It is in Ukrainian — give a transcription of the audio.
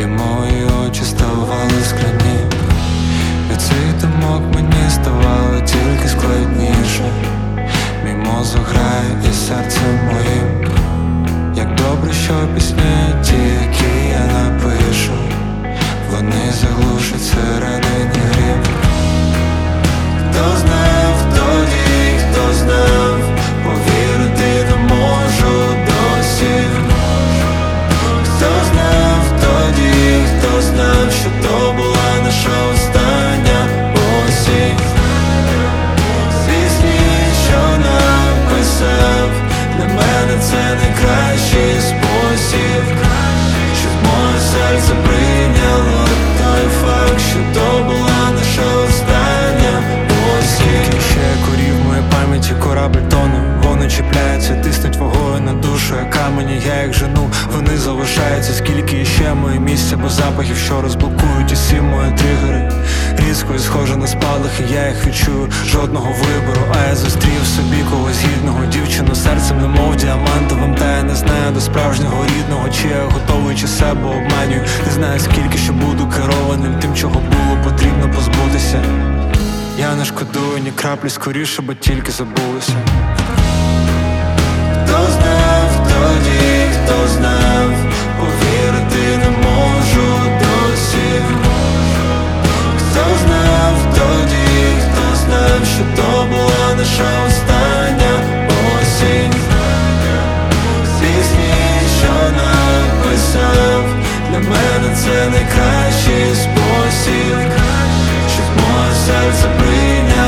і мої очі ставали скляні. Від цих думок мені ставало тільки складніше. Мій мозок грає із серцем моїм. Як добре, що пісні ті, які я напишу, вони заглушать всередині грім. Хто знав тоді, хто знав, повірити не можу досі. Хто знав тоді, хто знав, що то була наша остання осінь. Пісні, що написав, для мене це найкращий спосіб, щоб моє серце прийняло той факт, що то була наша остання осінь. Ще корів в моїй пам'яті корабль тоне, вони чіпляються, тиснуть вагою на душу, як камені, я їх жену, вони залишаються. Скільки ще моє місця, бо запахів, що розблокують усі мої тригери. Різко і схоже на спалахи, я їх відчую, жодного вибору. А я зустрів собі когось гідного, дівчину серцем, немов діамантовим. Та я не знаю до справжнього рідного, чи я готовий, чи себе обманюю. Не знаю скільки, що буду керованим тим, чого було потрібно позбутися. Я не шкодую ні краплі, скоріше, бо тільки забулося. Хто знав тоді, хто знав, повірити не можу досі. Хто знав тоді, хто знав, що то була наша остання осінь. Пісні, що написав, для мене це найкращий спосіб, щоб моє серце прийняти